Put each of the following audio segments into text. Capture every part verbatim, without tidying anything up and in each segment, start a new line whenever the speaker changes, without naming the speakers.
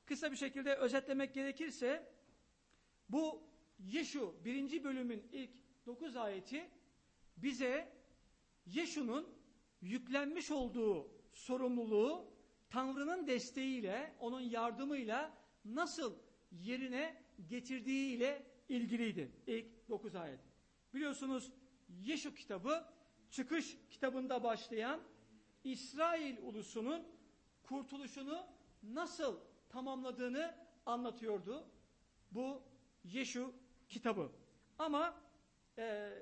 kısa bir şekilde özetlemek gerekirse, bu Yeşu birinci bölümün ilk dokuz ayeti bize Yeşu'nun yüklenmiş olduğu sorumluluğu Tanrı'nın desteğiyle, onun yardımıyla nasıl yerine getirdiğiyle ilgiliydi ilk dokuz ayet. Biliyorsunuz Yeşu kitabı çıkış kitabında başlayan İsrail ulusunun kurtuluşunu nasıl tamamladığını anlatıyordu bu Yeşu kitabı. Ama e, e,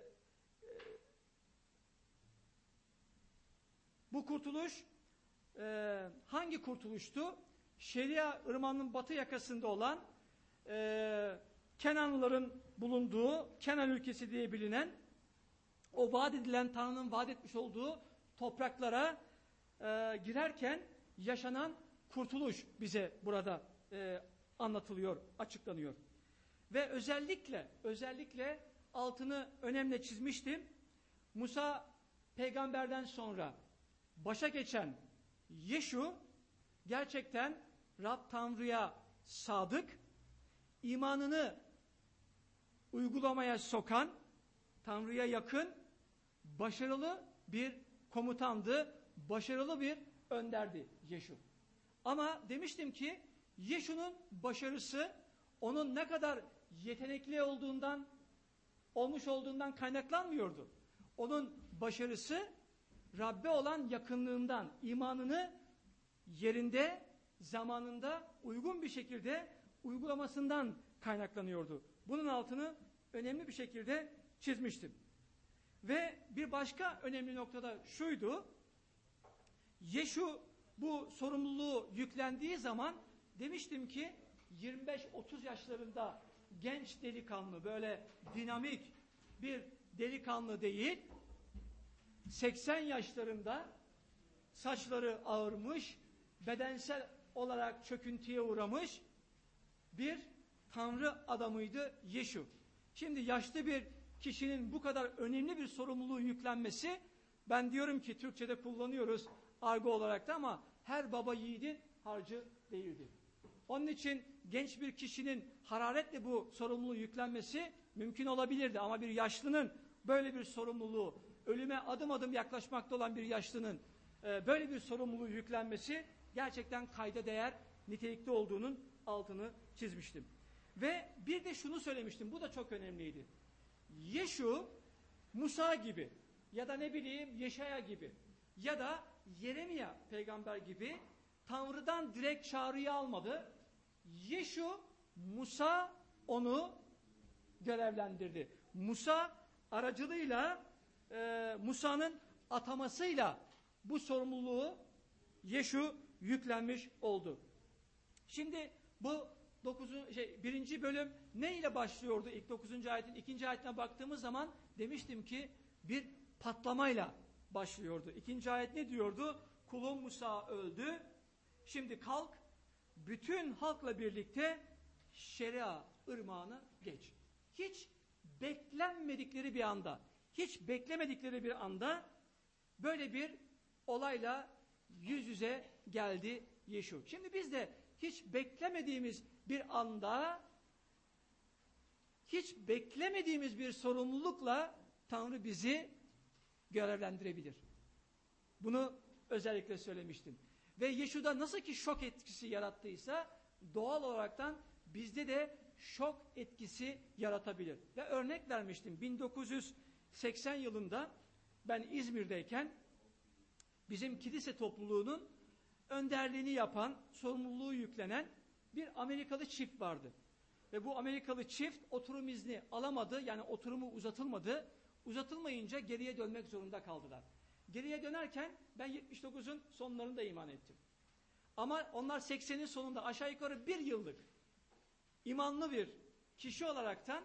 bu kurtuluş e, hangi kurtuluştu? Şeria ırmağının batı yakasında olan e, Kenanlıların bulunduğu Kenan ülkesi diye bilinen o vaat edilen, Tanrı'nın vaat etmiş olduğu topraklara e, girerken yaşanan kurtuluş bize burada e, anlatılıyor, açıklanıyor. Ve özellikle özellikle altını önemli çizmiştim. Musa peygamberden sonra başa geçen Yeşu gerçekten Rab Tanrı'ya sadık, imanını uygulamaya sokan, Tanrı'ya yakın, başarılı bir komutandı, başarılı bir önderdi Yeşu. Ama demiştim ki Yeşu'nun başarısı onun ne kadar yetenekli olduğundan, olmuş olduğundan kaynaklanmıyordu. Onun başarısı Rabbe olan yakınlığından, imanını yerinde, zamanında uygun bir şekilde uygulamasından kaynaklanıyordu. Bunun altını önemli bir şekilde çizmiştim. Ve bir başka önemli noktada şuydu: Yeşu bu sorumluluğu yüklendiği zaman demiştim ki yirmi beş otuz yaşlarında genç delikanlı, böyle dinamik bir delikanlı değil, seksen yaşlarında saçları ağarmış, bedensel olarak çöküntüye uğramış bir Tanrı adamıydı Yeşu. Şimdi yaşlı bir kişinin bu kadar önemli bir sorumluluğu yüklenmesi, ben diyorum ki Türkçe'de kullanıyoruz argo olarak da, ama her baba yiğidin harcı değildi. Onun için genç bir kişinin hararetle bu sorumluluğu yüklenmesi mümkün olabilirdi. Ama bir yaşlının böyle bir sorumluluğu, ölüme adım adım yaklaşmakta olan bir yaşlının e, böyle bir sorumluluğu yüklenmesi gerçekten kayda değer nitelikte olduğunun altını çizmiştim. Ve bir de şunu söylemiştim, bu da çok önemliydi. Yeşu, Musa gibi ya da ne bileyim Yeşaya gibi ya da Yeremia peygamber gibi Tanrı'dan direkt çağrıyı almadı. Yeşu, Musa onu görevlendirdi. Musa aracılığıyla, e, Musa'nın atamasıyla bu sorumluluğu Yeşu yüklenmiş oldu. Şimdi bu dokuzuncu, şey, birinci bölüm ne ile başlıyordu? İlk dokuzuncu ayetin ikinci ayetine baktığımız zaman demiştim ki bir patlamayla başlıyordu. İkinci ayet ne diyordu? Kulum Musa öldü. Şimdi kalk, bütün halkla birlikte Şeria ırmağını geç. Hiç beklenmedikleri bir anda, hiç beklemedikleri bir anda böyle bir olayla yüz yüze geldi Yeşu. Şimdi biz de hiç beklemediğimiz bir anda, hiç beklemediğimiz bir sorumlulukla Tanrı bizi görevlendirebilir. Bunu özellikle söylemiştim. Ve Yeşu'da nasıl ki şok etkisi yarattıysa doğal olaraktan bizde de şok etkisi yaratabilir. Ve örnek vermiştim. bin dokuz yüz seksen yılında ben İzmir'deyken bizim kilise topluluğunun önderliğini yapan, sorumluluğu yüklenen bir Amerikalı çift vardı. Ve bu Amerikalı çift oturum izni alamadı. Yani oturumu uzatılmadı. Uzatılmayınca geriye dönmek zorunda kaldılar. Geriye dönerken ben yetmiş dokuzun sonlarında iman ettim. Ama onlar seksenin sonunda aşağı yukarı bir yıllık imanlı bir kişi olaraktan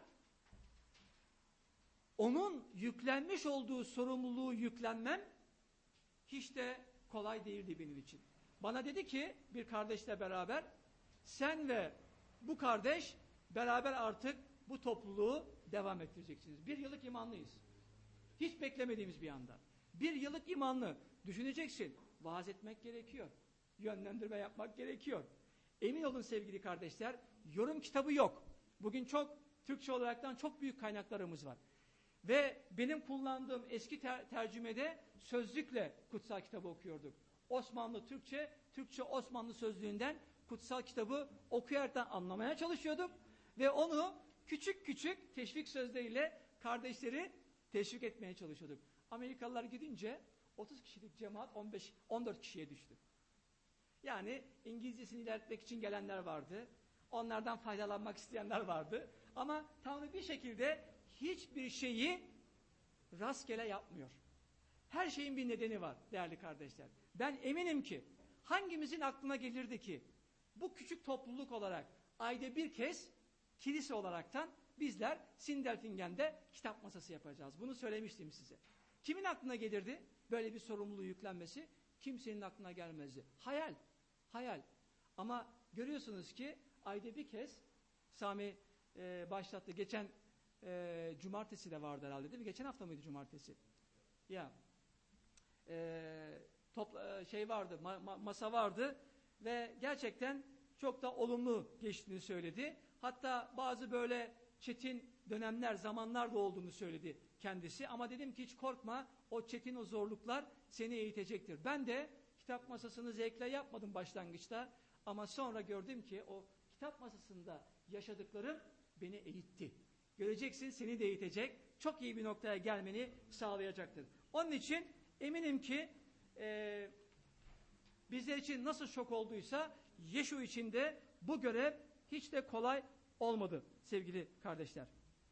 onun yüklenmiş olduğu sorumluluğu yüklenmem hiç de kolay değildi benim için. Bana dedi ki bir kardeşle beraber, sen ve bu kardeş beraber artık bu topluluğu devam ettireceksiniz. Bir yıllık imanlıyız. Hiç beklemediğimiz bir anda. Bir yıllık imanlı. Düşüneceksin. Vaaz etmek gerekiyor. Yönlendirme yapmak gerekiyor. Emin olun sevgili kardeşler, yorum kitabı yok. Bugün çok Türkçe olaraktan çok büyük kaynaklarımız var. Ve benim kullandığım eski ter tercümede sözlükle kutsal kitabı okuyorduk. Osmanlı Türkçe, Türkçe Osmanlı sözlüğünden kutsal kitabı okuyarak anlamaya çalışıyorduk. Ve onu küçük küçük teşvik sözleriyle kardeşleri teşvik etmeye çalışıyorduk. Amerikalılar gidince otuz kişilik cemaat on beş on dört kişiye düştü. Yani İngilizcesini ilerletmek için gelenler vardı. Onlardan faydalanmak isteyenler vardı. Ama Tanrı bir şekilde hiçbir şeyi rastgele yapmıyor. Her şeyin bir nedeni var değerli kardeşler. Ben eminim ki hangimizin aklına gelirdi ki bu küçük topluluk olarak ayda bir kez kilise olaraktan bizler Sindelfingen'de kitap masası yapacağız. Bunu söylemiştim size. Kimin aklına gelirdi böyle bir sorumluluğu yüklenmesi? Kimsenin aklına gelmezdi. Hayal, hayal. Ama görüyorsunuz ki ayda bir kez Sami e, başlattı. Geçen e, cumartesi de vardı herhalde değil mi? Geçen hafta mıydı cumartesi? Ya e, topla, şey vardı, ma ma masa vardı ve gerçekten çok da olumlu geçtiğini söyledi. Hatta bazı böyle çetin dönemler, zamanlar da olduğunu söyledi kendisi. Ama dedim ki hiç korkma, o çetin, o zorluklar seni eğitecektir. Ben de kitap masasını zevkle yapmadım başlangıçta. Ama sonra gördüm ki o kitap masasında yaşadıklarım beni eğitti. Göreceksin, seni de eğitecek. Çok iyi bir noktaya gelmeni sağlayacaktır. Onun için eminim ki e, bizler için nasıl şok olduysa Yeşu için de bu görev hiç de kolay olmadı sevgili kardeşler.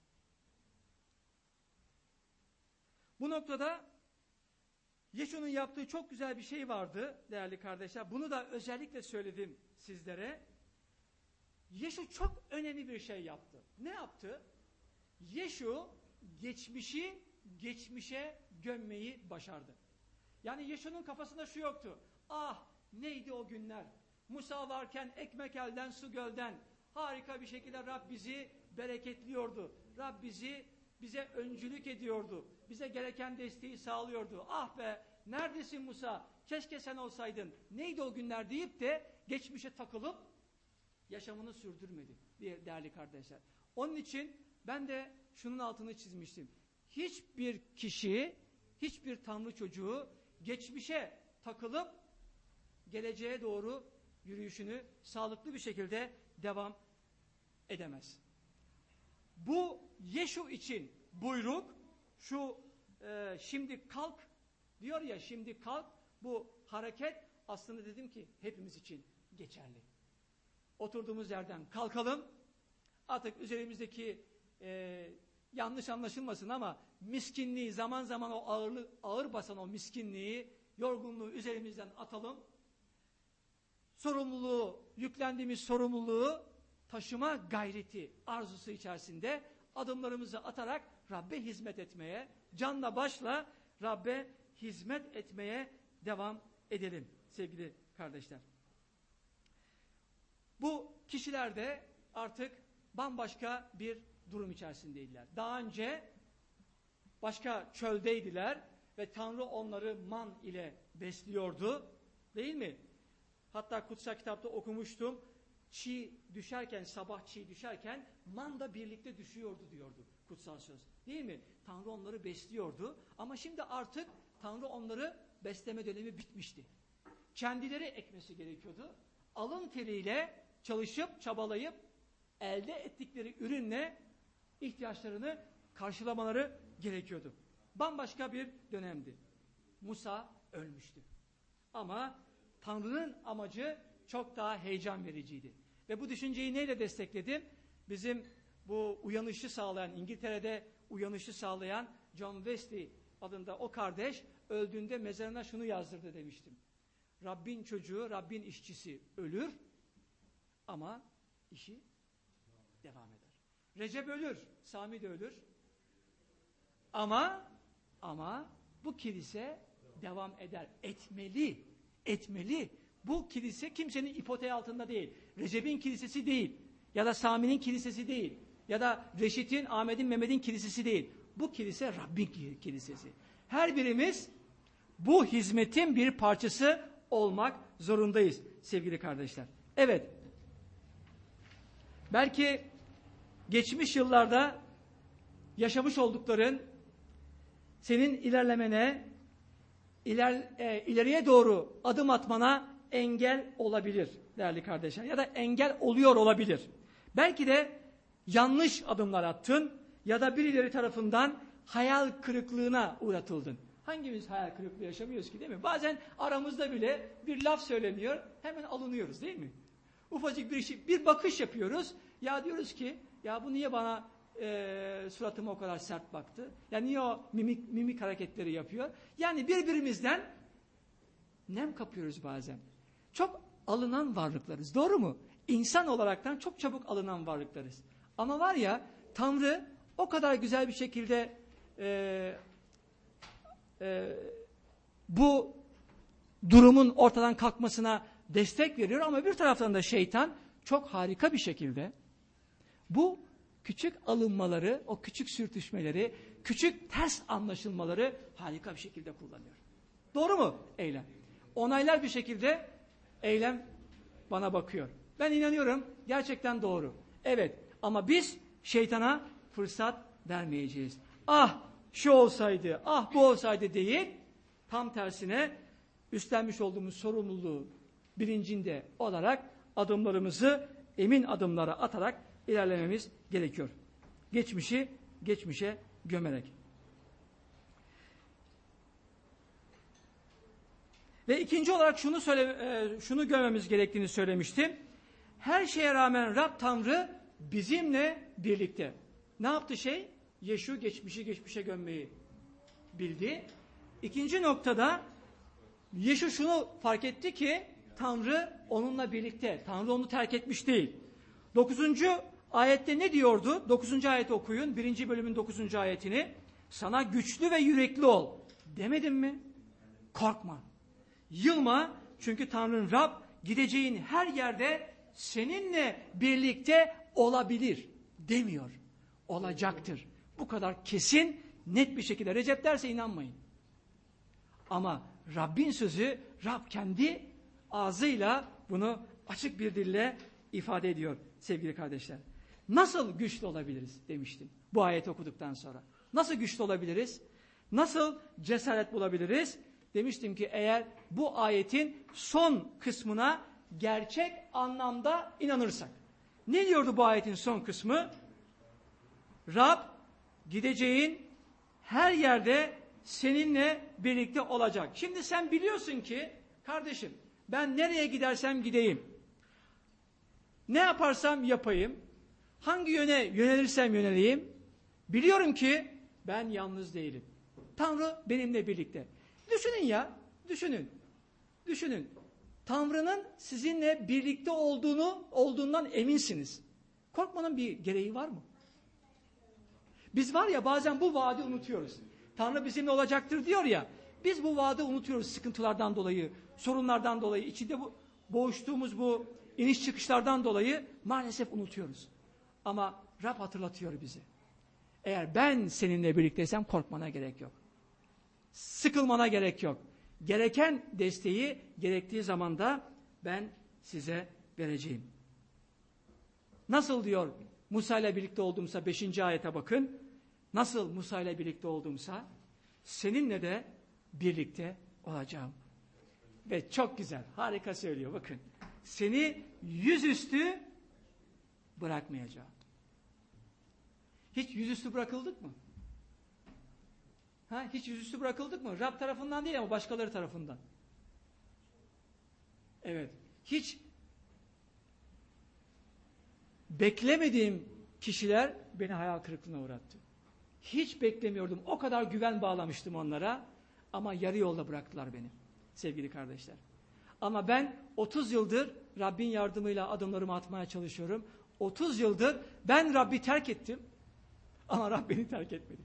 Bu noktada Yeşu'nun yaptığı çok güzel bir şey vardı değerli kardeşler. Bunu da özellikle söyledim sizlere. Yeşu çok önemli bir şey yaptı. Ne yaptı? Yeşu geçmişi geçmişe gömmeyi başardı. Yani Yeşu'nun kafasında şu yoktu. Ah neydi o günler? Musa varken ekmek elden su gölden. Harika bir şekilde Rab bizi bereketliyordu. Rab bizi bize öncülük ediyordu. Bize gereken desteği sağlıyordu. Ah be neredesin Musa? Keşke sen olsaydın. Neydi o günler deyip de geçmişe takılıp yaşamını sürdürmedi değerli kardeşler. Onun için ben de şunun altını çizmiştim. Hiçbir kişi, hiçbir Tanrı çocuğu geçmişe takılıp geleceğe doğru yürüyüşünü sağlıklı bir şekilde devam edemez. Bu Yeşu için buyruk, şu e, şimdi kalk diyor ya, şimdi kalk, bu hareket aslında dedim ki hepimiz için geçerli. Oturduğumuz yerden kalkalım, artık üzerimizdeki e, yanlış anlaşılmasın ama miskinliği, zaman zaman o ağırlık, ağır basan o miskinliği, yorgunluğu üzerimizden atalım. Sorumluluğu, yüklendiğimiz sorumluluğu taşıma gayreti, arzusu içerisinde adımlarımızı atarak Rabbe hizmet etmeye, canla başla Rabbe hizmet etmeye devam edelim sevgili kardeşler. Bu kişiler de artık bambaşka bir durum içerisindeydiler. Daha önce başka çöldeydiler ve Tanrı onları man ile besliyordu, değil mi? Hatta kutsal kitapta okumuştum. Çiğ düşerken, sabah çiğ düşerken man da birlikte düşüyordu diyordu kutsal söz. Değil mi? Tanrı onları besliyordu ama şimdi artık Tanrı onları besleme dönemi bitmişti. Kendileri ekmesi gerekiyordu. Alın teriyle çalışıp, çabalayıp elde ettikleri ürünle ihtiyaçlarını karşılamaları gerekiyordu. Bambaşka bir dönemdi. Musa ölmüştü. Ama Tanrı'nın amacı çok daha heyecan vericiydi. Ve bu düşünceyi neyle destekledim? Bizim bu uyanışı sağlayan, İngiltere'de uyanışı sağlayan John Wesley adında o kardeş öldüğünde mezarına şunu yazdırdı demiştim. Rabbin çocuğu, Rabbin işçisi ölür ama işi devam eder. Recep ölür, Sami de ölür. Ama ama bu kilise devam eder. Etmeli. Etmeli. Bu kilise kimsenin ipoteği altında değil. Recep'in kilisesi değil. Ya da Sami'nin kilisesi değil. Ya da Reşit'in, Ahmet'in, Mehmet'in kilisesi değil. Bu kilise Rabbin kilisesi. Her birimiz bu hizmetin bir parçası olmak zorundayız sevgili kardeşler. Evet. belki geçmiş yıllarda yaşamış oldukların senin ilerlemene, iler, e, ileriye doğru adım atmana engel olabilir değerli kardeşler. Ya da engel oluyor olabilir. Belki de yanlış adımlar attın ya da birileri tarafından hayal kırıklığına uğratıldın. Hangimiz hayal kırıklığı yaşamıyoruz ki, değil mi? Bazen aramızda bile bir laf söyleniyor, hemen alınıyoruz, değil mi? Ufacık bir şey, bir bakış yapıyoruz. Ya diyoruz ki, ya bu niye bana e, suratıma o kadar sert baktı? Ya niye o mimik, mimik hareketleri yapıyor? Yani birbirimizden nem kapıyoruz bazen. Çok alınan varlıklarız, doğru mu? İnsan olaraktan çok çabuk alınan varlıklarız. Ama var ya, Tanrı o kadar güzel bir şekilde e, e, bu durumun ortadan kalkmasına destek veriyor ama bir taraftan da şeytan çok harika bir şekilde bu küçük alınmaları, o küçük sürtüşmeleri, küçük ters anlaşılmaları harika bir şekilde kullanıyor. Doğru mu eylem? Onaylar bir şekilde eylem bana bakıyor. Ben inanıyorum gerçekten doğru. Evet ama biz şeytana fırsat vermeyeceğiz. Ah şu olsaydı, ah bu olsaydı değil, tam tersine üstlenmiş olduğumuz sorumluluğu bilincinde olarak adımlarımızı emin adımlara atarak ilerlememiz gerekiyor. Geçmişi geçmişe gömerek. Ve ikinci olarak şunu söyle, e, şunu görmemiz gerektiğini söylemiştim. Her şeye rağmen Rab Tanrı bizimle birlikte. Ne yaptı şey? Yeşu geçmişi geçmişe gömmeyi bildi. İkinci noktada Yeşu şunu fark etti ki Tanrı onunla birlikte. Tanrı onu terk etmiş değil. Dokuzuncu ayette ne diyordu? Dokuzuncu ayeti okuyun. Birinci bölümün dokuzuncu ayetini. Sana güçlü ve yürekli ol. Demedim mi? Korkma. Yılma. Çünkü Tanrın Rab gideceğin her yerde seninle birlikte olabilir demiyor. Olacaktır. Bu kadar kesin, net bir şekilde. Recep derse inanmayın. Ama Rabbin sözü, Rab kendi ağzıyla bunu açık bir dille ifade ediyor sevgili kardeşler. Nasıl güçlü olabiliriz demiştim bu ayeti okuduktan sonra. Nasıl güçlü olabiliriz? Nasıl cesaret bulabiliriz? Demiştim ki eğer bu ayetin son kısmına gerçek anlamda inanırsak. Ne diyordu bu ayetin son kısmı? Rab gideceğin her yerde seninle birlikte olacak. Şimdi sen biliyorsun ki kardeşim ben nereye gidersem gideyim, ne yaparsam yapayım, hangi yöne yönelirsem yöneleyim, biliyorum ki ben yalnız değilim. Tanrı benimle birlikte. Düşünün ya, düşünün, düşünün. Tanrı'nın sizinle birlikte olduğunu, olduğundan eminsiniz. Korkmanın bir gereği var mı? Biz var ya bazen bu vaadi unutuyoruz. Tanrı bizimle olacaktır diyor ya, biz bu vaadi unutuyoruz sıkıntılardan dolayı, sorunlardan dolayı, içinde bu boğuştuğumuz bu iniş çıkışlardan dolayı maalesef unutuyoruz. Ama Rab hatırlatıyor bizi. Eğer ben seninle birlikteysem korkmana gerek yok. Sıkılmana gerek yok. Gereken desteği gerektiği zamanda ben size vereceğim. Nasıl diyor Musa ile birlikte olduğumsa beşinci ayete bakın. Nasıl Musa ile birlikte olduğumsa seninle de birlikte olacağım. Ve çok güzel, harika söylüyor bakın. Seni yüzüstü bırakmayacağım. Hiç yüzüstü bırakıldık mı? Ha, hiç yüzüstü bırakıldık mı? Rab tarafından değil ama başkaları tarafından. Evet. Hiç beklemediğim kişiler beni hayal kırıklığına uğrattı. Hiç beklemiyordum. O kadar güven bağlamıştım onlara. Ama yarı yolda bıraktılar beni. Sevgili kardeşler. Ama ben otuz yıldır Rabbin yardımıyla adımlarımı atmaya çalışıyorum. otuz yıldır ben Rabbi terk ettim. Ama Rab beni terk etmedi.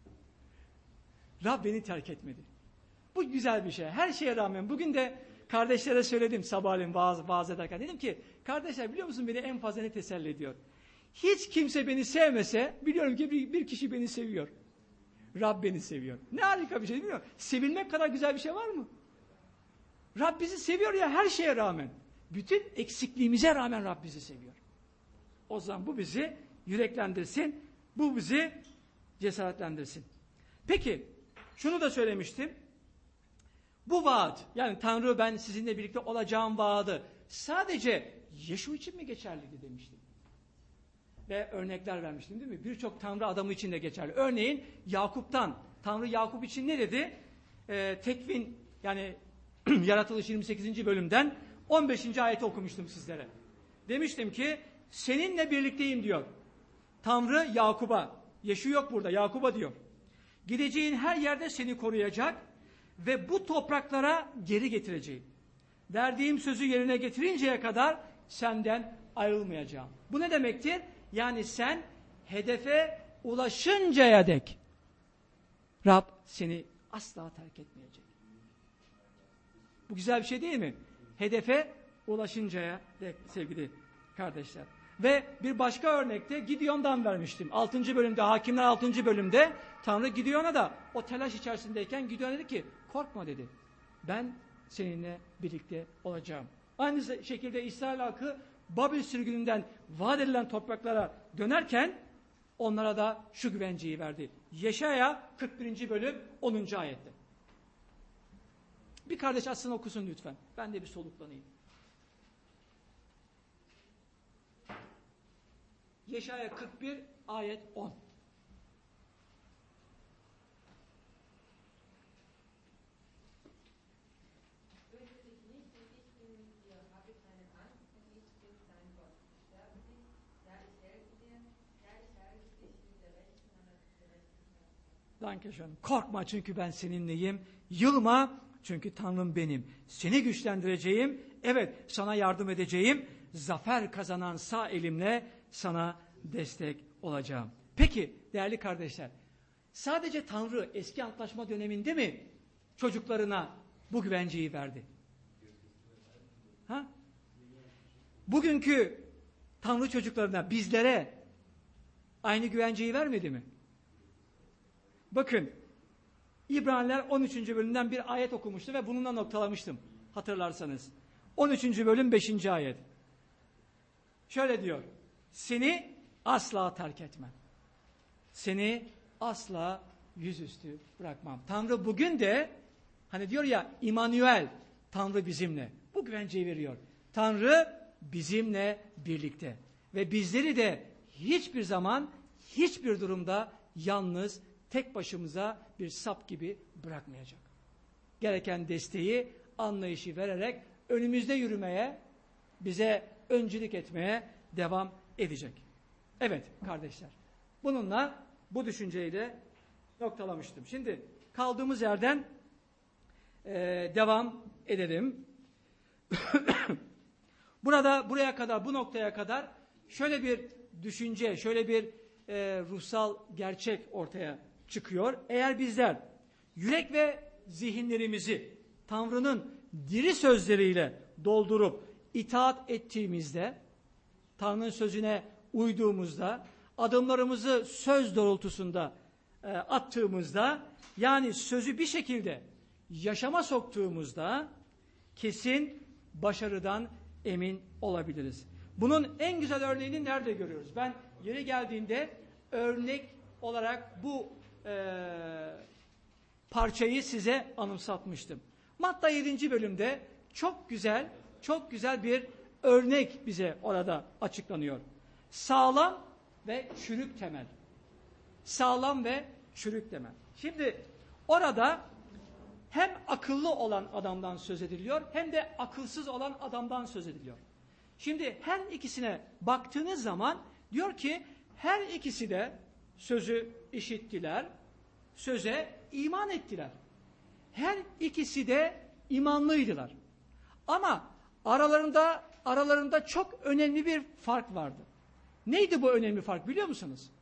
Rab beni terk etmedi. Bu güzel bir şey. Her şeye rağmen bugün de kardeşlere söyledim sabahleyin vaaz, vaaz ederken. Dedim ki kardeşler biliyor musun beni en fazla ne teselli ediyor? Hiç kimse beni sevmese biliyorum ki bir, bir kişi beni seviyor. Rab beni seviyor. Ne harika bir şey değil mi? Sevilmek kadar güzel bir şey var mı? Rab bizi seviyor ya her şeye rağmen. Bütün eksikliğimize rağmen Rab bizi seviyor. O zaman bu bizi yüreklendirsin, bu bizi cesaretlendirsin. Peki, şunu da söylemiştim. Bu vaat, yani Tanrı ben sizinle birlikte olacağım vaadi sadece Yeşu için mi geçerliydi demiştim. Ve örnekler vermiştim değil mi? Birçok Tanrı adamı için de geçerli. Örneğin Yakup'tan, Tanrı Yakup için ne dedi? Ee, Tekvin, yani Yaratılış yirmi sekizinci bölümden on beşinci ayeti okumuştum sizlere. Demiştim ki, seninle birlikteyim diyor. Tanrı Yakup'a, Yeşu yok burada, Yakup'a diyor. Gideceğin her yerde seni koruyacak ve bu topraklara geri getireceğim. Verdiğim sözü yerine getirinceye kadar senden ayrılmayacağım. Bu ne demektir? Yani sen hedefe ulaşıncaya dek Rab seni asla terk etmeyecek. Bu güzel bir şey değil mi? Hedefe ulaşıncaya dek sevgili kardeşler. Ve bir başka örnekte Gideon'dan vermiştim. altıncı bölümde, Hakimler altıncı bölümde Tanrı Gideon'a da o telaş içerisindeyken Gideon dedi ki korkma dedi. Ben seninle birlikte olacağım. Aynı şekilde İsrail halkı Babil sürgününden vaat edilen topraklara dönerken onlara da şu güvenceyi verdi. Yeşaya kırk birinci bölüm onuncu ayette. Bir kardeş aslında okusun lütfen. Ben de bir soluklanayım. Yeşaya kırk bir ayet on. Dankeschön. Korkma çünkü ben seninleyim. Yılma çünkü Tanrım benim. Seni güçlendireceğim. Evet sana yardım edeceğim. Zafer kazanan sağ elimle sana destek olacağım. Peki değerli kardeşler, sadece Tanrı eski antlaşma döneminde mi çocuklarına bu güvenceyi verdi? Ha? Bugünkü Tanrı çocuklarına, bizlere aynı güvenceyi vermedi mi? Bakın, İbraniler on üçüncü bölümden bir ayet okumuştu ve bununla noktalamıştım hatırlarsanız. on üçüncü bölüm beşinci ayet. Şöyle diyor, seni asla terk etmem. Seni asla yüzüstü bırakmam. Tanrı bugün de hani diyor ya İmanuel, Tanrı bizimle. Bu güvenceyi veriyor. Tanrı bizimle birlikte. Ve bizleri de hiçbir zaman, hiçbir durumda yalnız, tek başımıza bir sap gibi bırakmayacak. Gereken desteği, anlayışı vererek önümüzde yürümeye, bize öncülük etmeye devam edecek. Evet kardeşler, bununla bu düşünceyi de noktalamıştım. Şimdi kaldığımız yerden e, devam edelim. Burada buraya kadar, bu noktaya kadar şöyle bir düşünce, şöyle bir e, ruhsal gerçek ortaya çıkıyor. Eğer bizler yürek ve zihinlerimizi Tanrı'nın diri sözleriyle doldurup itaat ettiğimizde, Tanrı'nın sözüne uyduğumuzda, adımlarımızı söz doğrultusunda e, attığımızda, yani sözü bir şekilde yaşama soktuğumuzda kesin başarıdan emin olabiliriz. Bunun en güzel örneğini nerede görüyoruz? Ben yeri geldiğinde örnek olarak bu e, parçayı size anımsatmıştım. Matta yedinci bölümde çok güzel, çok güzel bir örnek bize orada açıklanıyor. Sağlam ve çürük temel. Sağlam ve çürük temel. Şimdi orada hem akıllı olan adamdan söz ediliyor, hem de akılsız olan adamdan söz ediliyor. Şimdi her ikisine baktığınız zaman diyor ki her ikisi de sözü işittiler, söze iman ettiler. Her ikisi de imanlıydılar. Ama aralarında aralarında çok önemli bir fark vardı. Neydi bu önemli fark biliyor musunuz?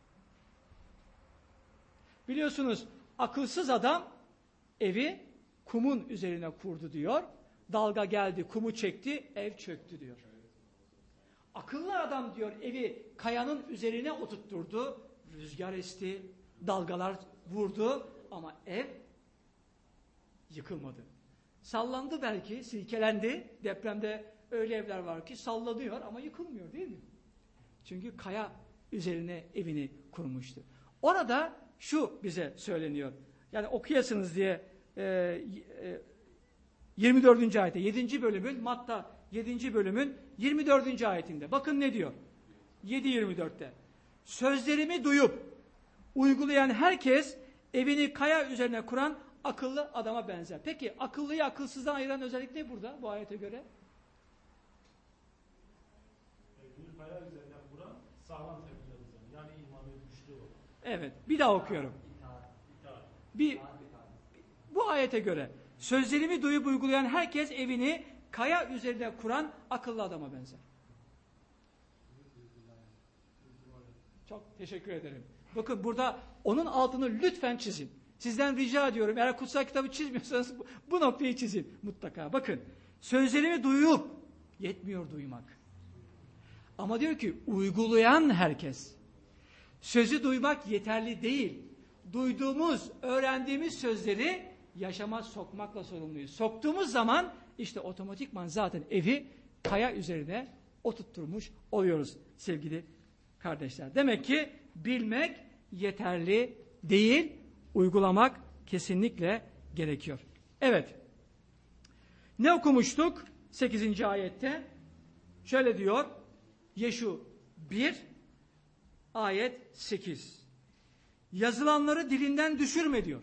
Biliyorsunuz akılsız adam evi kumun üzerine kurdu diyor. Dalga geldi, kumu çekti, ev çöktü diyor. Akıllı adam diyor evi kayanın üzerine oturtturdu. Rüzgar esti, dalgalar vurdu ama ev yıkılmadı. Sallandı belki, silkelendi. Depremde öyle evler var ki sallanıyor ama yıkılmıyor değil mi? Çünkü kaya üzerine evini kurmuştu. Orada şu bize söyleniyor. Yani okuyasınız diye e, e, yirmi dördüncü ayette, yedinci bölümün, Matta yedinci bölümün yirmi dördüncü ayetinde. Bakın ne diyor? yedi yirmi dörtte. Sözlerimi duyup uygulayan herkes evini kaya üzerine kuran akıllı adama benzer. Peki akıllıyı akılsızdan ayıran özellik ne burada bu ayete göre?
Evini kaya üzerine kuran sağlam temeller üzerine. Yani imanı güçlü olur.
Evet. Bir daha okuyorum. Bir, bu ayete göre sözlerimi duyup uygulayan herkes evini kaya üzerine kuran akıllı adama benzer. Çok teşekkür ederim. Bakın burada onun altını lütfen çizin. Sizden rica ediyorum. Eğer kutsal kitabı çizmiyorsanız bu, bu noktayı çizin mutlaka. Bakın sözlerimi duyup yetmiyor duymak. Ama diyor ki uygulayan herkes. Sözü duymak yeterli değil. Duyduğumuz, öğrendiğimiz sözleri yaşama sokmakla sorumluyuz. Soktuğumuz zaman işte otomatikman zaten evi kaya üzerine oturtturmuş oluyoruz sevgili kardeşler. Demek ki bilmek yeterli değil, uygulamak kesinlikle gerekiyor. Evet. Ne okumuştuk? sekizinci ayette. Şöyle diyor. Yeşu bir, ayet sekiz. Yazılanları dilinden düşürme diyor.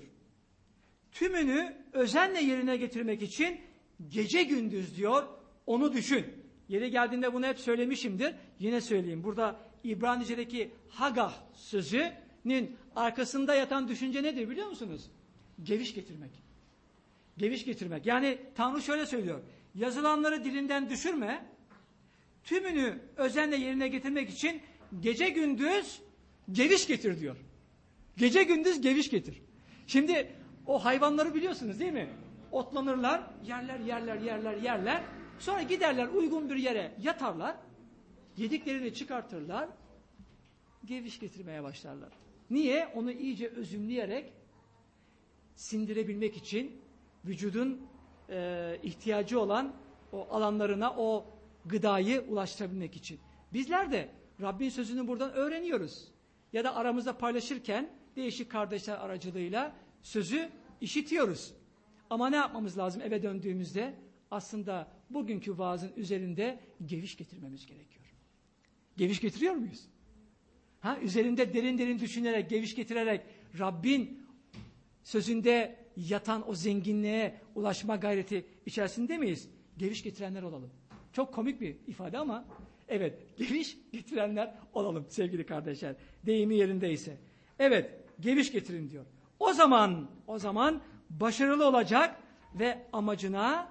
Tümünü özenle yerine getirmek için gece gündüz diyor, onu düşün. Yeri geldiğinde bunu hep söylemişimdir. Yine söyleyeyim. Burada İbranice'deki hagah sözünün arkasında yatan düşünce nedir biliyor musunuz? Geviş getirmek. Geviş getirmek. Yani Tanrı şöyle söylüyor. Yazılanları dilinden düşürme. Tümünü özenle yerine getirmek için gece gündüz geviş getir diyor. Gece gündüz geviş getir. Şimdi o hayvanları biliyorsunuz değil mi? Otlanırlar, yerler, yerler, yerler, yerler. Sonra giderler uygun bir yere yatarlar. Yediklerini çıkartırlar. Geviş getirmeye başlarlar. Niye? Onu iyice özümleyerek sindirebilmek için vücudun e, ihtiyacı olan o alanlarına o gıdayı ulaştırabilmek için. Bizler de Rabbin sözünü buradan öğreniyoruz. Ya da aramızda paylaşırken değişik kardeşler aracılığıyla sözü işitiyoruz. Ama ne yapmamız lazım eve döndüğümüzde? Aslında bugünkü vaazın üzerinde geviş getirmemiz gerekiyor. Geviş getiriyor muyuz? Ha, üzerinde derin derin düşünerek, geviş getirerek Rabbin sözünde yatan o zenginliğe ulaşma gayreti içerisinde miyiz? Geviş getirenler olalım. Çok komik bir ifade ama evet, geviş getirenler olalım sevgili kardeşler. Deyimi yerindeyse. Evet, geviş getirin diyor. O zaman, o zaman başarılı olacak ve amacına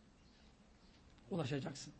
ulaşacaksın.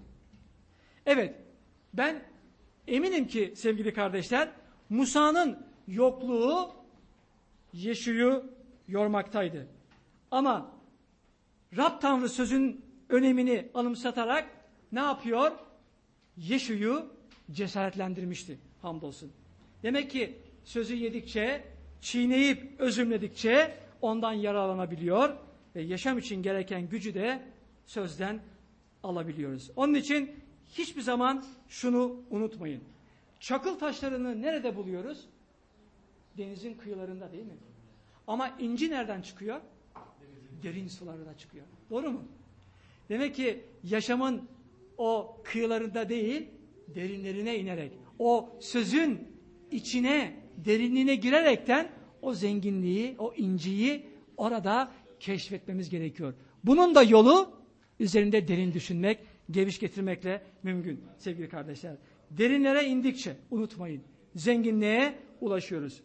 Evet, ben eminim ki sevgili kardeşler, Musa'nın yokluğu Yeşu'yu yormaktaydı. Ama Rab Tanrı sözün önemini anımsatarak ne yapıyor? Yeşu'yu cesaretlendirmişti hamdolsun. Demek ki sözü yedikçe, çiğneyip özümledikçe ondan yararlanabiliyor ve yaşam için gereken gücü de sözden alabiliyoruz. Onun için hiçbir zaman şunu unutmayın. Çakıl taşlarını nerede buluyoruz? Denizin kıyılarında değil mi? Ama inci nereden çıkıyor? Derin sularına çıkıyor. Doğru mu? Demek ki yaşamın o kıyılarında değil, derinlerine inerek, o sözün içine, derinliğine girerekten o zenginliği, o inciyi orada keşfetmemiz gerekiyor. Bunun da yolu üzerinde derin düşünmek, geviş getirmekle mümkün sevgili kardeşler. Derinlere indikçe unutmayın, zenginliğe ulaşıyoruz.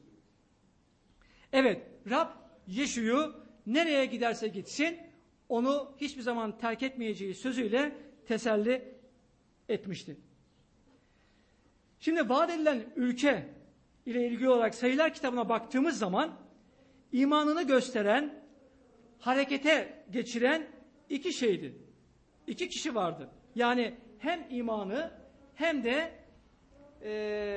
Evet, Rab Yeşu'yu nereye giderse gitsin, onu hiçbir zaman terk etmeyeceği sözüyle teselli etmişti. Şimdi vaat edilen ülke ile ilgili olarak Sayılar kitabına baktığımız zaman imanını gösteren, harekete geçiren iki şeydi. İki kişi vardı. Yani hem imanı hem de e,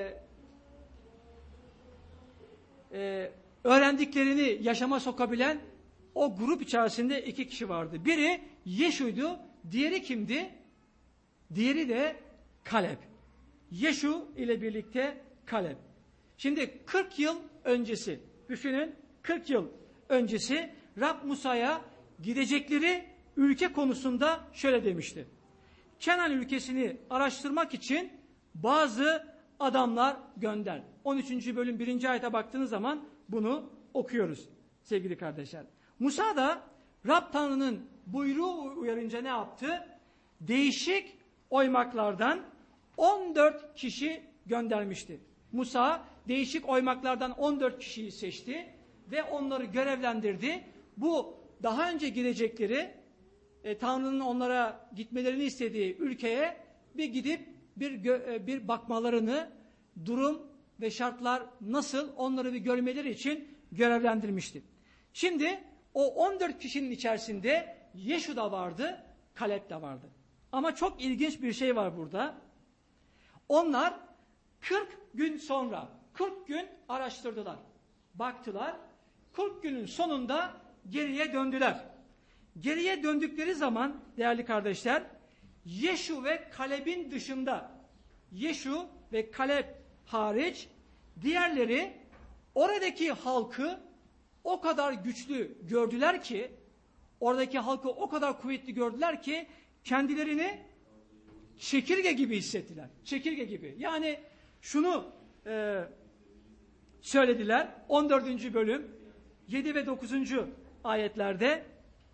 e, öğrendiklerini yaşama sokabilen o grup içerisinde iki kişi vardı. Biri Yeşu'ydu, diğeri kimdi? Diğeri de Kaleb. Yeşu ile birlikte Kaleb. Şimdi kırk yıl öncesi, düşünün kırk yıl öncesi Rab Musa'ya gidecekleri ülke konusunda şöyle demişti. Kenan ülkesini araştırmak için bazı adamlar gönder. on üçüncü bölüm birinci ayete baktığınız zaman bunu okuyoruz sevgili kardeşler. Musa da Rab Tanrı'nın buyruğu uyarınca ne yaptı? Değişik oymaklardan on dört kişi göndermişti. Musa değişik oymaklardan on dört kişiyi seçti ve onları görevlendirdi. Bu daha önce gidecekleri e, Tanrı'nın onlara gitmelerini istediği ülkeye bir gidip bir gö- bir bakmalarını, durum ve şartlar nasıl onları bir görmeleri için görevlendirmişti. Şimdi o on dört kişinin içerisinde Yeşu da vardı, Kaleb de vardı. Ama çok ilginç bir şey var burada. Onlar kırk gün sonra, kırk gün araştırdılar, baktılar. kırk günün sonunda geriye döndüler. Geriye döndükleri zaman değerli kardeşler, Yeşu ve Kaleb'in dışında, Yeşu ve Kaleb hariç diğerleri oradaki halkı o kadar güçlü gördüler ki, oradaki halkı o kadar kuvvetli gördüler ki kendilerini çekirge gibi hissettiler. Çekirge gibi. Yani şunu e, söylediler on dördüncü bölüm yedi ve dokuzuncu ayetlerde.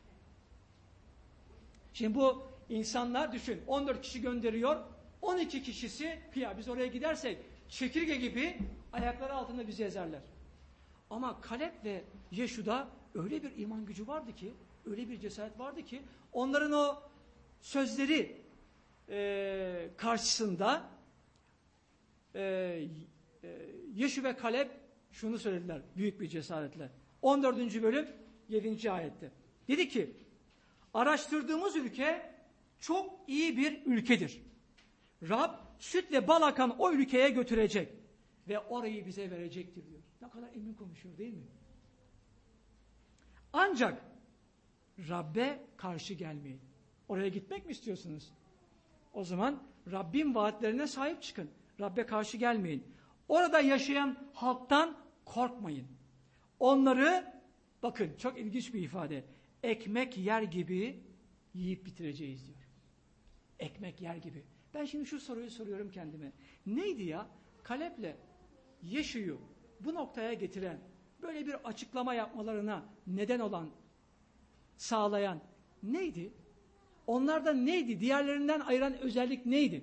Şimdi bu insanlar düşün, on dört kişi gönderiyor, on iki kişisi ya biz oraya gidersek çekirge gibi ayakları altında bizi ezerler. Ama Kaleb ve Yeşu'da öyle bir iman gücü vardı ki, öyle bir cesaret vardı ki onların o sözleri e, karşısında e, e, Yeşu ve Kaleb şunu söylediler büyük bir cesaretle. on dördüncü bölüm yedinci ayette. Dedi ki, araştırdığımız ülke çok iyi bir ülkedir. Rab süt ve bal akan o ülkeye götürecek ve orayı bize verecektir diyor. Ne kadar emin konuşuyor değil mi? Ancak Rab'be karşı gelmeyin. Oraya gitmek mi istiyorsunuz? O zaman Rabbin vaatlerine sahip çıkın. Rab'be karşı gelmeyin. Orada yaşayan halktan korkmayın. Onları, bakın çok ilginç bir ifade, ekmek yer gibi yiyip bitireceğiz diyor. Ekmek yer gibi. Ben şimdi şu soruyu soruyorum kendime. Neydi ya? Kaleb'le Yeşu'yu bu noktaya getiren, böyle bir açıklama yapmalarına neden olan, sağlayan neydi? Onlarda neydi? Diğerlerinden ayıran özellik neydi?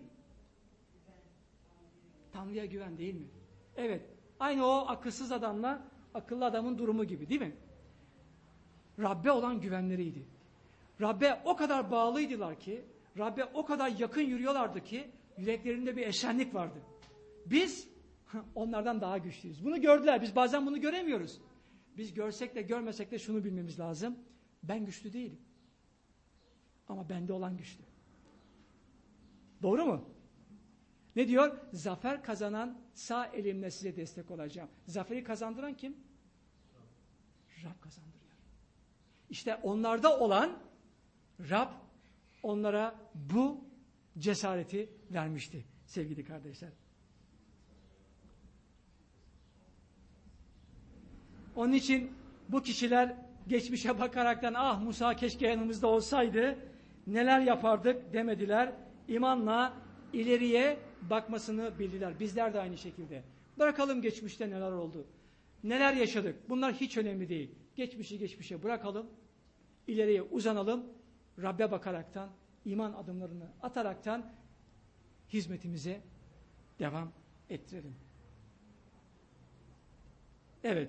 Tanrı'ya güven değil mi? Evet. Aynı o akılsız adamla akıllı adamın durumu gibi değil mi? Rabbe olan güvenleriydi. Rabbe o kadar bağlıydılar ki, Rabbe o kadar yakın yürüyorlardı ki, yüreklerinde bir eşenlik vardı. Biz onlardan daha güçlüyüz. Bunu gördüler. Biz bazen bunu göremiyoruz. Biz görsek de görmesek de şunu bilmemiz lazım. Ben güçlü değilim. Ama bende olan güçlü. Doğru mu? Ne diyor? Zafer kazanan sağ elimle size destek olacağım. Zaferi kazandıran kim? Rab kazandırıyor. İşte onlarda olan Rab onlara bu cesareti vermişti sevgili kardeşler. Onun için bu kişiler geçmişe bakaraktan ah Musa keşke yanımızda olsaydı neler yapardık demediler. İmanla ileriye bakmasını bildiler. Bizler de aynı şekilde. Bırakalım geçmişte neler oldu. Neler yaşadık. Bunlar hiç önemli değil. Geçmişi geçmişe bırakalım. İleriye uzanalım. Rabbe bakaraktan, iman adımlarını ataraktan hizmetimize devam ettirelim. Evet.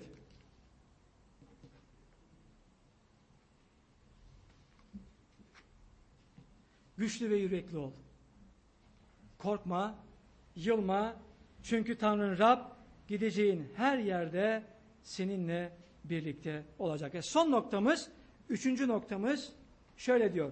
Güçlü ve yürekli ol. Korkma, yılma. Çünkü Tanrın Rab gideceğin her yerde seninle birlikte olacak. E son noktamız, üçüncü noktamız şöyle diyor.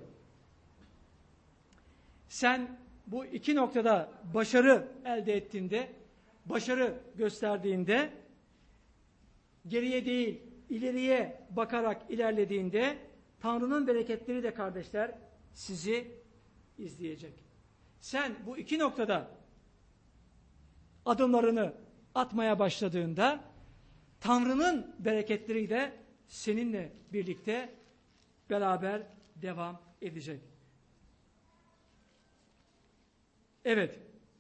Sen bu iki noktada başarı elde ettiğinde, başarı gösterdiğinde, geriye değil, ileriye bakarak ilerlediğinde, Tanrı'nın bereketleri de kardeşler sizi izleyecek. Sen bu iki noktada adımlarını atmaya başladığında Tanrı'nın bereketleri de seninle birlikte beraber devam edecek. Evet.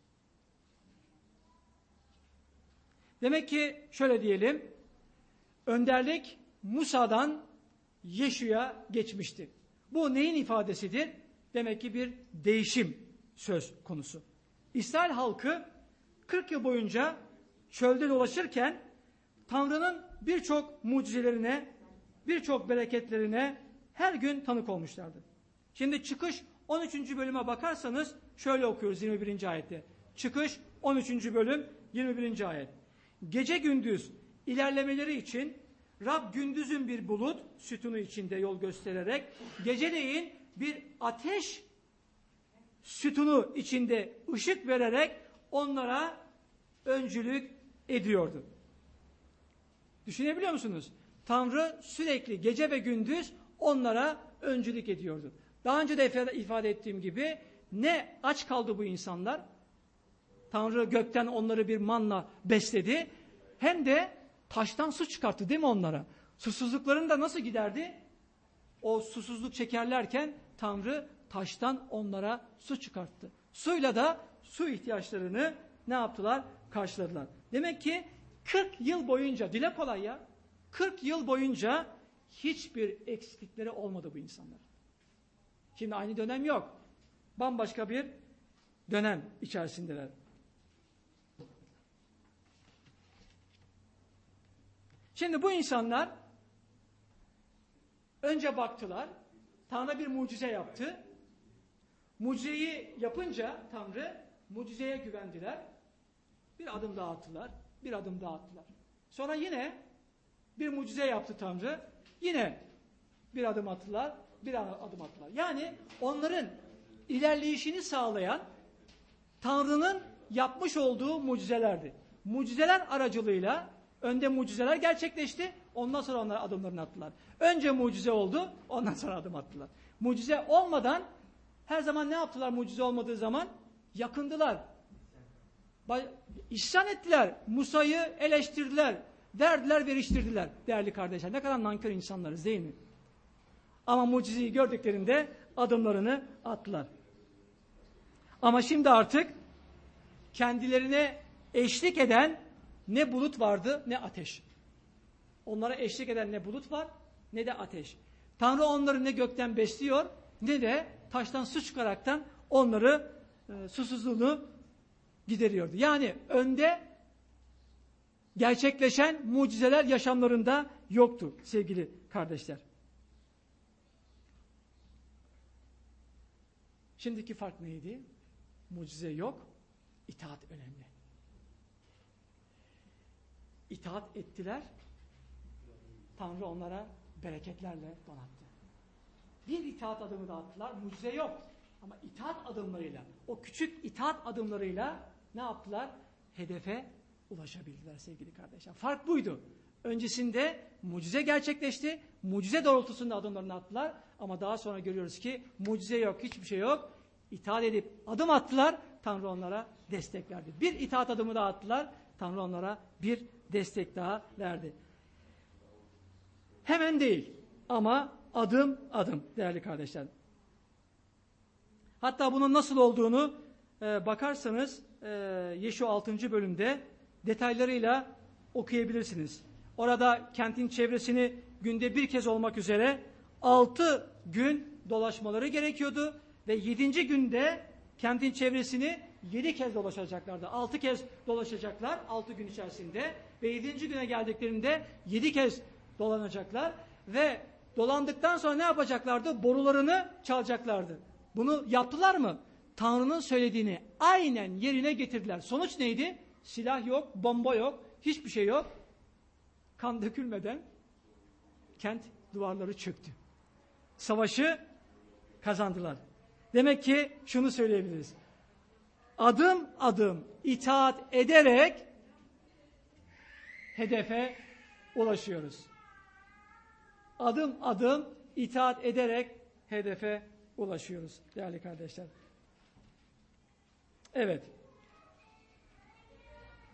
Demek ki şöyle diyelim, önderlik Musa'dan Yeşu'ya geçmişti. Bu neyin ifadesidir? Demek ki bir değişim söz konusu. İsrail halkı kırk yıl boyunca çölde dolaşırken Tanrı'nın birçok mucizelerine, birçok bereketlerine her gün tanık olmuşlardı. Şimdi Çıkış on üçüncü bölüme bakarsanız şöyle okuyoruz yirmi birinci ayette. Çıkış on üçüncü bölüm yirmi birinci ayet. Gece gündüz ilerlemeleri için Rab gündüzün bir bulut sütunu içinde yol göstererek geceleyin bir ateş sütunu içinde ışık vererek onlara öncülük ediyordu. Düşünebiliyor musunuz? Tanrı sürekli gece ve gündüz onlara öncülük ediyordu. Daha önce de ifade ettiğim gibi ne aç kaldı bu insanlar, Tanrı gökten onları bir manla besledi, hem de taştan su çıkarttı değil mi onlara? Susuzluklarını da nasıl giderdi? O susuzluk çekerlerken Tanrı taştan onlara su çıkarttı. Suyla da su ihtiyaçlarını ne yaptılar? Karşıladılar. Demek ki kırk yıl boyunca, dile kolay ya, kırk yıl boyunca hiçbir eksiklikleri olmadı bu insanlar. Şimdi aynı dönem yok. Bambaşka bir dönem içerisindeler. Şimdi bu insanlar önce baktılar, Tanrı bir mucize yaptı. Mucizeyi yapınca Tanrı, mucizeye güvendiler. Bir adım daha attılar, bir adım daha attılar. Sonra yine bir mucize yaptı Tanrı, yine bir adım attılar, bir adım attılar. Yani onların ilerleyişini sağlayan Tanrı'nın yapmış olduğu mucizelerdi. Mucizeler aracılığıyla önde mucizeler gerçekleşti, ondan sonra onlar adımlarını attılar. Önce mucize oldu, ondan sonra adım attılar. Mucize olmadan her zaman ne yaptılar mucize olmadığı zaman? Yakındılar. İsyan ettiler. Musa'yı eleştirdiler. Verdiler, veriştirdiler. Değerli kardeşler, ne kadar nankör insanlarız değil mi? Ama mucizeyi gördüklerinde adımlarını attılar. Ama şimdi artık kendilerine eşlik eden ne bulut vardı ne ateş. Onlara eşlik eden ne bulut var ne de ateş. Tanrı onları ne gökten besliyor ne de taştan su çıkaraktan onları e, susuzluğunu gideriyordu. Yani önde gerçekleşen mucizeler yaşamlarında yoktu sevgili kardeşler. Şimdiki fark neydi? Mucize yok, itaat önemli. İtaat ettiler, Tanrı onlara bereketlerle donattı. Bir itaat adımı da attılar, mucize yok. Ama itaat adımlarıyla, o küçük itaat adımlarıyla ne yaptılar? Hedefe ulaşabildiler sevgili kardeşler. Fark buydu. Öncesinde mucize gerçekleşti, mucize doğrultusunda adımlarını attılar. Ama daha sonra görüyoruz ki mucize yok, hiçbir şey yok. İtaat edip adım attılar, Tanrı onlara destek verdi. Bir itaat adımı daha attılar, Tanrı onlara bir destek daha verdi. Hemen değil ama adım adım değerli kardeşler. Hatta bunun nasıl olduğunu e, bakarsanız e, Yeşu altıncı bölümde detaylarıyla okuyabilirsiniz. Orada kentin çevresini günde bir kez olmak üzere altı gün dolaşmaları gerekiyordu ve yedinci günde kentin çevresini yedi kez dolaşacaklardı. Altı kez dolaşacaklar altı gün içerisinde ve yedinci güne geldiklerinde yedi kez dolanacaklar ve dolandıktan sonra ne yapacaklardı? Borularını çalacaklardı. Bunu yaptılar mı? Tanrı'nın söylediğini aynen yerine getirdiler. Sonuç neydi? Silah yok, bomba yok, hiçbir şey yok. Kan dökülmeden kent duvarları çöktü. Savaşı kazandılar. Demek ki şunu söyleyebiliriz. Adım adım itaat ederek hedefe ulaşıyoruz. Adım adım itaat ederek hedefe ulaşıyoruz değerli kardeşler. Evet.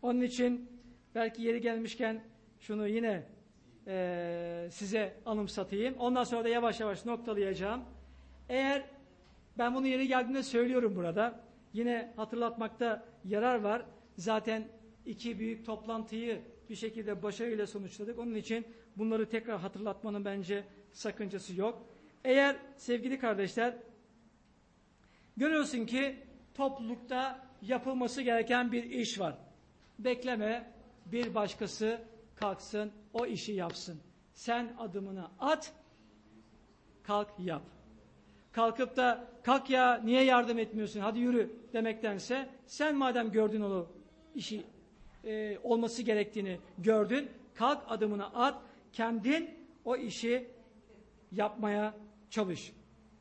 Onun için belki yeri gelmişken şunu yine e, size anımsatayım. Ondan sonra da yavaş yavaş noktalayacağım. Eğer ben bunu yeri geldiğinde söylüyorum burada. Yine hatırlatmakta yarar var. Zaten iki büyük toplantıyı bir şekilde başarıyla sonuçladık. Onun için bunları tekrar hatırlatmanın bence sakıncası yok. Eğer sevgili kardeşler görüyorsun ki toplulukta yapılması gereken bir iş var. Bekleme, bir başkası kalksın, o işi yapsın. Sen adımını at, kalk yap. Kalkıp da kalk ya niye yardım etmiyorsun, hadi yürü demektense sen madem gördün onu işi e, olması gerektiğini gördün, kalk adımını at, kendin o işi yapmaya çalış.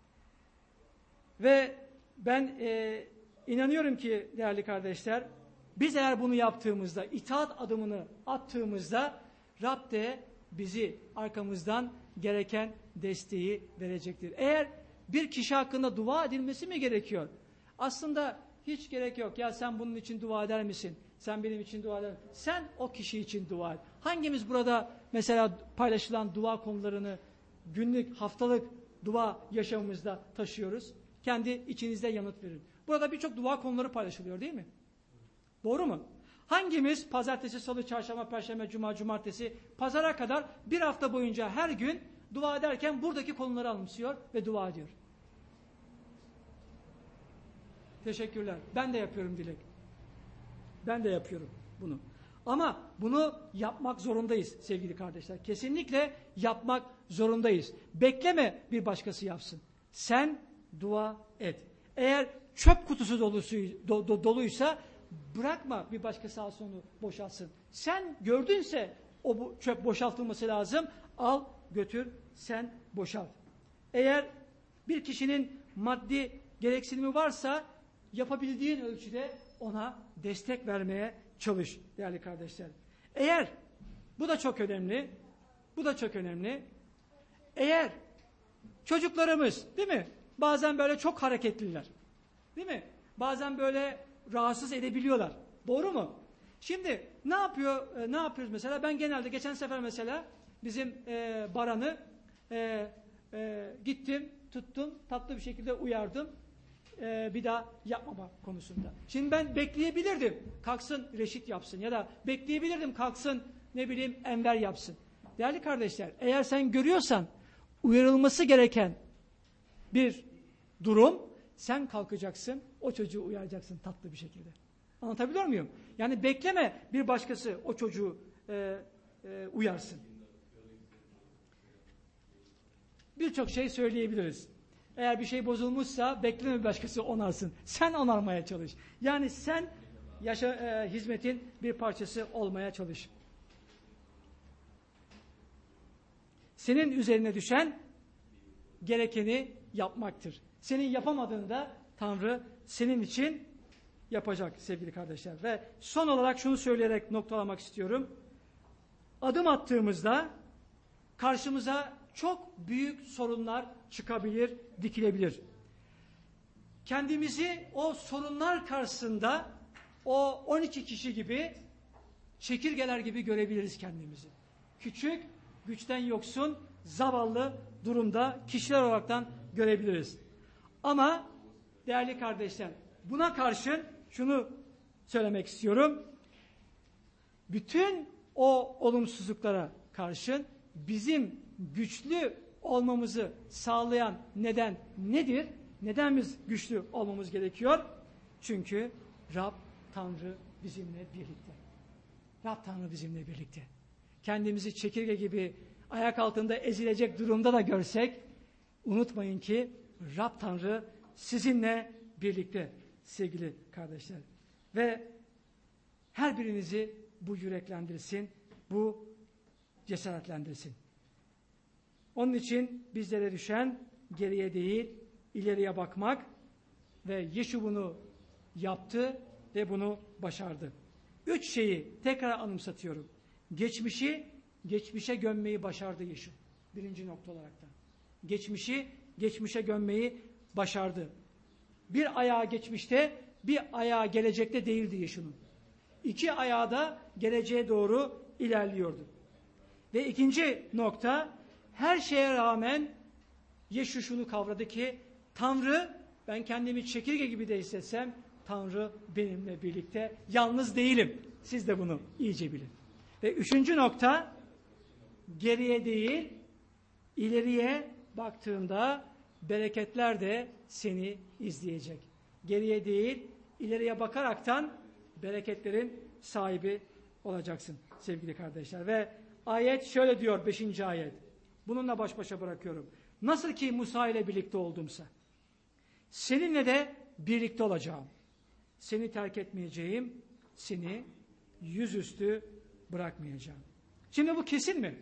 Ve ben e, inanıyorum ki değerli kardeşler, biz eğer bunu yaptığımızda, itaat adımını attığımızda Rab de bizi arkamızdan gereken desteği verecektir. Eğer bir kişi hakkında dua edilmesi mi gerekiyor? Aslında hiç gerek yok. Ya sen bunun için dua eder misin? Sen benim için dua eder misin? Sen o kişi için dua et. Hangimiz burada mesela paylaşılan dua konularını günlük, haftalık dua yaşamımızda taşıyoruz? Kendi içinizde yanıt verin. Burada birçok dua konuları paylaşılıyor değil mi? Doğru mu? Hangimiz pazartesi, salı, çarşamba, perşembe, cuma, cumartesi, pazara kadar bir hafta boyunca her gün dua ederken buradaki konuları anımsıyor ve dua ediyor? Teşekkürler. Ben de yapıyorum Dilek. Ben de yapıyorum bunu. Ama bunu yapmak zorundayız sevgili kardeşler. Kesinlikle yapmak zorundayız. Bekleme bir başkası yapsın. Sen dua et. Eğer çöp kutusu dolusu, do, do, doluysa bırakma bir başkası alsın onu boşaltsın. Sen gördünse o bu, çöp boşaltılması lazım. Al götür sen boşalt. Eğer bir kişinin maddi gereksinimi varsa yapabildiğin ölçüde ona destek vermeye çalış değerli kardeşler. Eğer bu da çok önemli. Bu da çok önemli. Eğer çocuklarımız değil mi? Bazen böyle çok hareketliler. Değil mi? Bazen böyle rahatsız edebiliyorlar. Doğru mu? Şimdi ne yapıyor? E, ne yapıyoruz mesela? Ben genelde geçen sefer mesela bizim e, Baran'ı e, e, gittim, tuttum, tatlı bir şekilde uyardım. E, bir daha yapmama konusunda. Şimdi ben bekleyebilirdim. Kalksın Reşit yapsın ya da bekleyebilirdim kalksın ne bileyim Enver yapsın. Değerli kardeşler, eğer sen görüyorsan uyarılması gereken bir durum, sen kalkacaksın, o çocuğu uyaracaksın tatlı bir şekilde. Anlatabiliyor muyum? Yani bekleme bir başkası o çocuğu e, e, uyarsın. Birçok şey söyleyebiliriz. Eğer bir şey bozulmuşsa bekleme bir başkası onarsın. Sen onarmaya çalış. Yani sen yaşa, e, hizmetin bir parçası olmaya çalış. Senin üzerine düşen gerekeni yapmaktır. Senin yapamadığında Tanrı senin için yapacak sevgili kardeşler. Ve son olarak şunu söyleyerek noktalamak istiyorum. Adım attığımızda karşımıza çok büyük sorunlar çıkabilir, dikilebilir. Kendimizi o sorunlar karşısında o on iki kişi gibi, çekirgeler gibi görebiliriz kendimizi. Küçük, güçten yoksun, zavallı durumda kişiler olaraktan görebiliriz. Ama değerli kardeşler, buna karşın şunu söylemek istiyorum. Bütün o olumsuzluklara karşın bizim güçlü olmamızı sağlayan neden nedir? Neden biz güçlü olmamız gerekiyor? Çünkü Rab Tanrı bizimle birlikte. Rab Tanrı bizimle birlikte. Kendimizi çekirge gibi ayak altında ezilecek durumda da görsek, unutmayın ki Rab Tanrı sizinle birlikte sevgili kardeşler. Ve her birinizi bu yüreklendirsin, bu cesaretlendirsin. Onun için bizlere düşen geriye değil, ileriye bakmak ve Yeşu bunu yaptı ve bunu başardı. Üç şeyi tekrar anımsatıyorum. Geçmişi, geçmişe gömmeyi başardı Yeşu. Birinci nokta olaraktan. Geçmişi, geçmişe gömmeyi başardı. Bir ayağı geçmişte, bir ayağı gelecekte değildi Yeşu'nun. İki ayağı da geleceğe doğru ilerliyordu. Ve ikinci nokta, her şeye rağmen Yeşu şunu kavradı ki Tanrı, ben kendimi çekirge gibi de hissetsem Tanrı benimle birlikte, yalnız değilim. Siz de bunu iyice bilin. Ve üçüncü nokta, geriye değil ileriye baktığında bereketler de seni izleyecek. Geriye değil ileriye bakaraktan bereketlerin sahibi olacaksın sevgili kardeşler. Ve ayet şöyle diyor, beşinci ayet. Bununla baş başa bırakıyorum. Nasıl ki Musa ile birlikte oldumsa seninle de birlikte olacağım. Seni terk etmeyeceğim, seni yüzüstü bırakmayacağım. Şimdi bu kesin mi?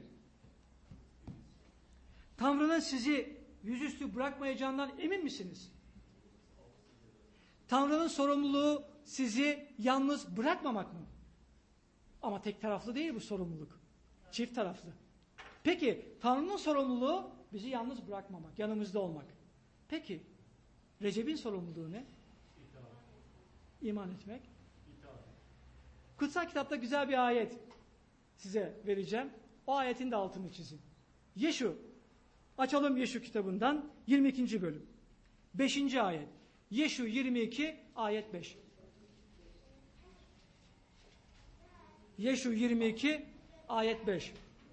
Tanrı'nın sizi yüzüstü bırakmayacağından emin misiniz? Tanrı'nın sorumluluğu sizi yalnız bırakmamak mı? Ama tek taraflı değil bu sorumluluk. Çift taraflı. Peki Tanrı'nın sorumluluğu bizi yalnız bırakmamak, yanımızda olmak. Peki Recep'in sorumluluğu ne? İman etmek. Kutsal kitapta güzel bir ayet size vereceğim. O ayetin de altını çizin. Yeşu, açalım Yeşu kitabından yirmi ikinci bölüm. beşinci ayet. Yeşu yirmi iki ayet beş. Yeşu yirmi iki ayet beş.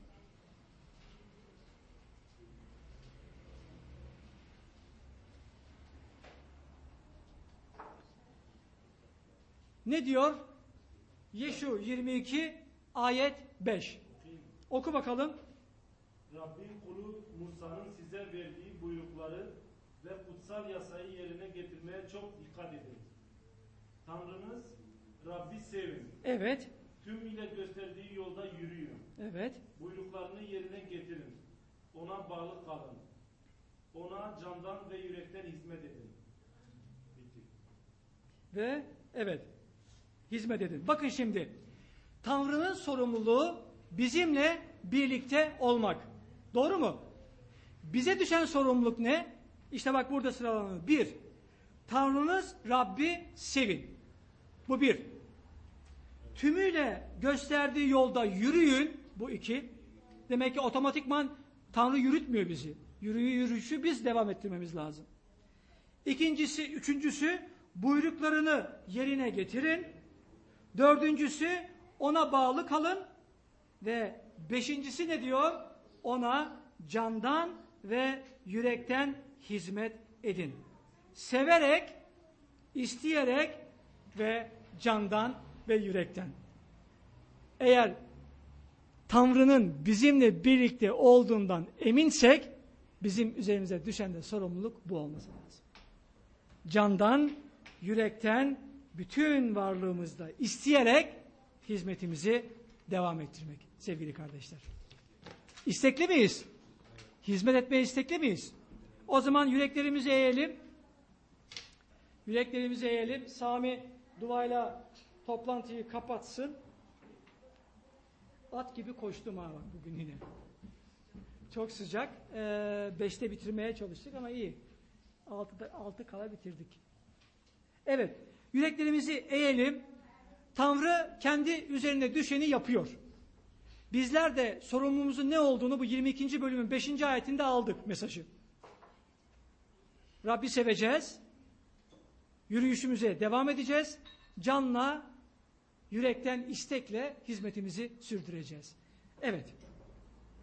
Ne diyor? Yeşu yirmi iki ayet beş. Oku bakalım.
Rabbin kulu Musa'nın size verdiği buyrukları ve kutsal yasayı yerine getirmeye çok dikkat edin. Tanrınız Rabbi sevin.
Evet.
Tümüyle gösterdiği yolda yürüyün.
Evet.
Buyruklarını yerine getirin. Ona bağlı kalın. Ona candan ve yürekten hizmet edin. Bitti.
Ve evet. Hizmet edin. Bakın şimdi. Tanrı'nın sorumluluğu bizimle birlikte olmak. Doğru mu? Bize düşen sorumluluk ne? İşte bak burada sıralanıyor. Bir, Tanrınız Rabbi sevin. Bu bir. Tümüyle gösterdiği yolda yürüyün. Bu iki. Demek ki otomatikman Tanrı yürütmüyor bizi. Yürüyü yürüyüşü biz devam ettirmemiz lazım. İkincisi, üçüncüsü buyruklarını yerine getirin. Dördüncüsü ona bağlı kalın. Ve beşincisi ne diyor? Ona candan ve yürekten hizmet edin. Severek, isteyerek ve candan ve yürekten. Eğer Tanrı'nın bizimle birlikte olduğundan eminsek, bizim üzerimize düşen de sorumluluk bu olması lazım. Candan, yürekten, bütün varlığımızda isteyerek hizmetimizi devam ettirmek sevgili kardeşler. İstekli miyiz? Hizmet etmeye istekli miyiz? O zaman yüreklerimizi eğelim. Yüreklerimizi eğelim. Sami duayla toplantıyı kapatsın. At gibi koştum ha bugün yine. Çok sıcak. Ee, beşte bitirmeye çalıştık ama iyi. Altıda, altı kala bitirdik. Evet. Yüreklerimizi eğelim. Tanrı kendi üzerine düşeni yapıyor. Bizler de sorumluluğumuzun ne olduğunu bu yirmi ikinci bölümün beşinci ayetinde aldık mesajı. Rabbi seveceğiz. Yürüyüşümüze devam edeceğiz. Canla, yürekten, istekle hizmetimizi sürdüreceğiz. Evet.